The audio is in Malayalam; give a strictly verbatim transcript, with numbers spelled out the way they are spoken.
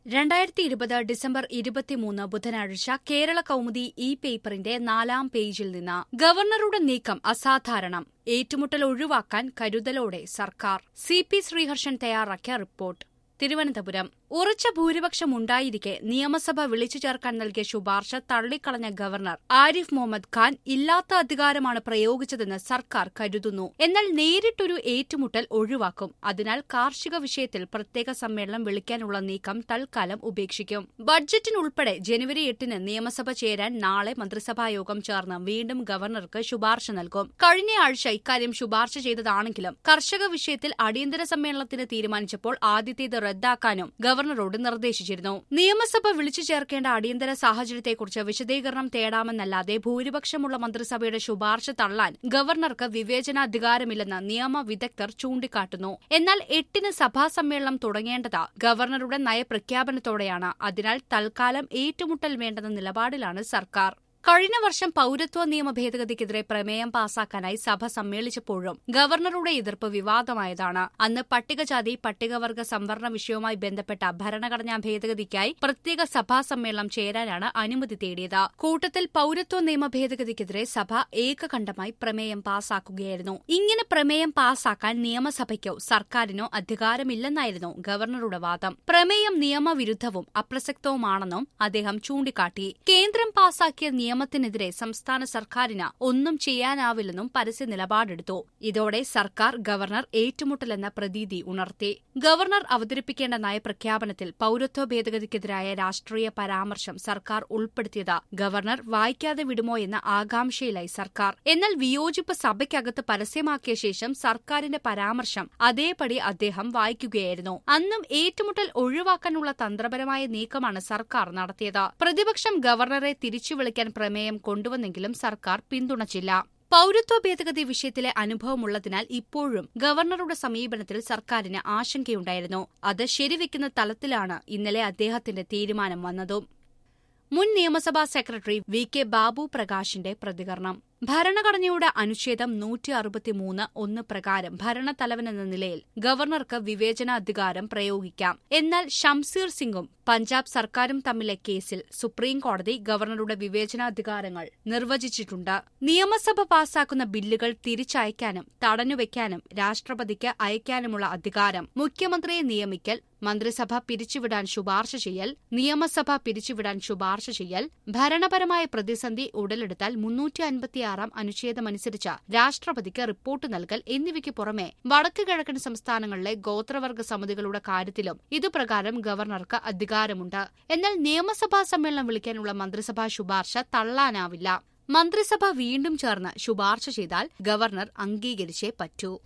രണ്ടായിരത്തി ഇരുപത് ഡിസംബർ ഇരുപത്തിമൂന്ന് ബുധനാഴ്ച കേരള കൗമുദി ഇ പേപ്പറിന്റെ നാലാം പേജിൽ നിന്ന് ഗവർണറുടെ നീക്കം അസാധാരണം, ഏറ്റുമുട്ടൽ ഒഴിവാക്കാൻ കരുതലോടെ സർക്കാർ. സി പി ശ്രീഹർഷൻ തയ്യാറാക്കിയ റിപ്പോർട്ട്. തിരുവനന്തപുരം. ഉറച്ച ഭൂരിപക്ഷമുണ്ടായിരിക്കെ നിയമസഭ വിളിച്ചു ചേർക്കാൻ നൽകിയ ശുപാർശ തള്ളിക്കളഞ്ഞ ഗവർണർ ആരിഫ് മുഹമ്മദ് ഖാൻ ഇല്ലാത്ത അധികാരമാണ് പ്രയോഗിച്ചതെന്ന് സർക്കാർ കരുതുന്നു. എന്നാൽ നേരിട്ടൊരു ഏറ്റുമുട്ടൽ ഒഴിവാക്കും. അതിനാൽ കാർഷിക വിഷയത്തിൽ പ്രത്യേക സമ്മേളനം വിളിക്കാനുള്ള നീക്കം തൽക്കാലം ഉപേക്ഷിക്കും. ബഡ്ജറ്റിനുൾപ്പെടെ ജനുവരി എട്ടിന് നിയമസഭ ചേരാൻ നാളെ മന്ത്രിസഭായോഗം ചേർന്ന് വീണ്ടും ഗവർണർക്ക് ശുപാർശ നൽകും. കഴിഞ്ഞയാഴ്ച ഇക്കാര്യം ശുപാർശ ചെയ്തതാണെങ്കിലും കർഷക വിഷയത്തിൽ അടിയന്തര സമ്മേളനത്തിന് തീരുമാനിച്ചപ്പോൾ ആദ്യത്തേത് റദ്ദാക്കാനും ഗവർണറോട് നിർദ്ദേശിച്ചിരുന്നു. നിയമസഭ വിളിച്ചു ചേർക്കേണ്ട അടിയന്തര സാഹചര്യത്തെക്കുറിച്ച് വിശദീകരണം തേടാമെന്നല്ലാതെ ഭൂരിപക്ഷമുള്ള മന്ത്രിസഭയുടെ ശുപാർശ തള്ളാൻ ഗവർണർക്ക് വിവേചനാധികാരമില്ലെന്ന് നിയമ വിദഗ്ധർ ചൂണ്ടിക്കാട്ടുന്നു. എന്നാൽ എട്ടിന് സഭാ സമ്മേളനം തുടങ്ങേണ്ടത് ഗവർണറുടെ നയപ്രഖ്യാപനത്തോടെയാണ്. അതിനാൽ തൽക്കാലം ഏറ്റുമുട്ടൽ വേണ്ടെന്ന നിലപാടിലാണ് സർക്കാർ. കഴിഞ്ഞ വർഷം പൌരത്വ നിയമ ഭേദഗതിക്കെതിരെ പ്രമേയം പാസാക്കാനായി സഭ സമ്മേളിച്ചപ്പോഴും ഗവർണറുടെ എതിർപ്പ് വിവാദമായതാണ്. അന്ന് പട്ടികജാതി പട്ടികവർഗ സംവരണ വിഷയവുമായി ബന്ധപ്പെട്ട ഭരണഘടനാ ഭേദഗതിക്കായി പ്രത്യേക സഭാ സമ്മേളനം ചേരാനാണ് അനുമതി തേടിയത്. കൂട്ടത്തിൽ പൌരത്വ നിയമ ഭേദഗതിക്കെതിരെ സഭ ഏകകണ്ഠമായി പ്രമേയം പാസാക്കുകയായിരുന്നു. ഇങ്ങനെ പ്രമേയം പാസാക്കാൻ നിയമസഭയ്ക്കോ സർക്കാരിനോ അധികാരമില്ലെന്നായിരുന്നു ഗവർണറുടെ വാദം. പ്രമേയം നിയമവിരുദ്ധവും അപ്രസക്തവുമാണെന്നും അദ്ദേഹം ചൂണ്ടിക്കാട്ടി. കേന്ദ്രം പാസാക്കിയ നിയമത്തിനെതിരെ സംസ്ഥാന സർക്കാരിന് ഒന്നും ചെയ്യാനാവില്ലെന്നും പരസ്യ നിലപാടെടുത്തു. ഇതോടെ സർക്കാർ ഗവർണർ ഏറ്റുമുട്ടലെന്ന പ്രതീതി ഉണർത്തി. ഗവർണർ അവതരിപ്പിക്കേണ്ട നയപ്രഖ്യാപനത്തിൽ പൌരത്വ ഭേദഗതിക്കെതിരായ രാഷ്ട്രീയ പരാമർശം സർക്കാർ ഉൾപ്പെടുത്തിയത് ഗവർണർ വായിക്കാതെ വിടുമോ എന്ന ആകാംക്ഷയിലായി സർക്കാർ. എന്നാൽ വിയോജിപ്പ് സഭയ്ക്കകത്ത് പരസ്യമാക്കിയ ശേഷം സർക്കാരിന്റെ പരാമർശം അതേപടി അദ്ദേഹം വായിക്കുകയായിരുന്നു. അന്നും ഏറ്റുമുട്ടൽ ഒഴിവാക്കാനുള്ള തന്ത്രപരമായ നീക്കമാണ് സർക്കാർ നടത്തിയത്. പ്രതിപക്ഷം ഗവർണറെ തിരിച്ചു വിളിക്കാൻ പ്രമേയം കൊണ്ടുവന്നെങ്കിലും സർക്കാർ പിന്തുണച്ചില്ല. പൌരത്വ ഭേദഗതി വിഷയത്തിലെ അനുഭവമുള്ളതിനാൽ ഇപ്പോഴും ഗവർണറുടെ സമീപനത്തിൽ സർക്കാരിന് ആശങ്കയുണ്ടായിരുന്നു. അത് ശരിവെക്കുന്ന തലത്തിലാണ് ഇന്നലെ അദ്ദേഹത്തിന്റെ തീരുമാനം വന്നതും. മുൻ നിയമസഭാ സെക്രട്ടറി വി കെ ബാബു പ്രകാശിന്റെ പ്രതികരണം. ഭരണഘടനയുടെ അനുച്ഛേദം നൂറ്റി അറുപത്തിമൂന്ന് ഒന്ന് പ്രകാരം ഭരണത്തലവനെന്ന നിലയിൽ ഗവർണർക്ക് വിവേചനാധികാരം പ്രയോഗിക്കാം. എന്നാൽ ഷംസീർ സിംഗും പഞ്ചാബ് സർക്കാരും തമ്മിലെ കേസിൽ സുപ്രീംകോടതി ഗവർണറുടെ വിവേചനാധികാരങ്ങൾ നിർവചിച്ചിട്ടുണ്ട്. നിയമസഭ പാസാക്കുന്ന ബില്ലുകൾ തിരിച്ചയക്കാനും തടഞ്ഞുവെക്കാനും രാഷ്ട്രപതിക്ക് അയക്കാനുമുള്ള അധികാരം, മുഖ്യമന്ത്രിയെ നിയമിക്കൽ, മന്ത്രിസഭ പിരിച്ചുവിടാൻ ശുപാർശ ചെയ്യൽ, നിയമസഭ പിരിച്ചുവിടാൻ ശുപാർശ ചെയ്യൽ, ഭരണപരമായ പ്രതിസന്ധി ഉടലെടുത്താൽ മുന്നൂറ്റി അൻപത്തിയാറാം അനുച്ഛേദമനുസരിച്ച് രാഷ്ട്രപതിക്ക് റിപ്പോർട്ട് നൽകൽ എന്നിവയ്ക്ക് പുറമെ വടക്ക് കിഴക്കൻ സംസ്ഥാനങ്ങളിലെ ഗോത്രവർഗ സമിതികളുടെ കാര്യത്തിലും ഇതുപ്രകാരം ഗവർണർക്ക് അധികാരമുണ്ട്. എന്നാൽ നിയമസഭാ സമ്മേളനം വിളിക്കാനുള്ള മന്ത്രിസഭാ ശുപാർശ തള്ളാനാവില്ല. മന്ത്രിസഭ വീണ്ടും ചേർന്ന് ശുപാർശ ചെയ്താൽ ഗവർണർ അംഗീകരിച്ചേ പറ്റൂ.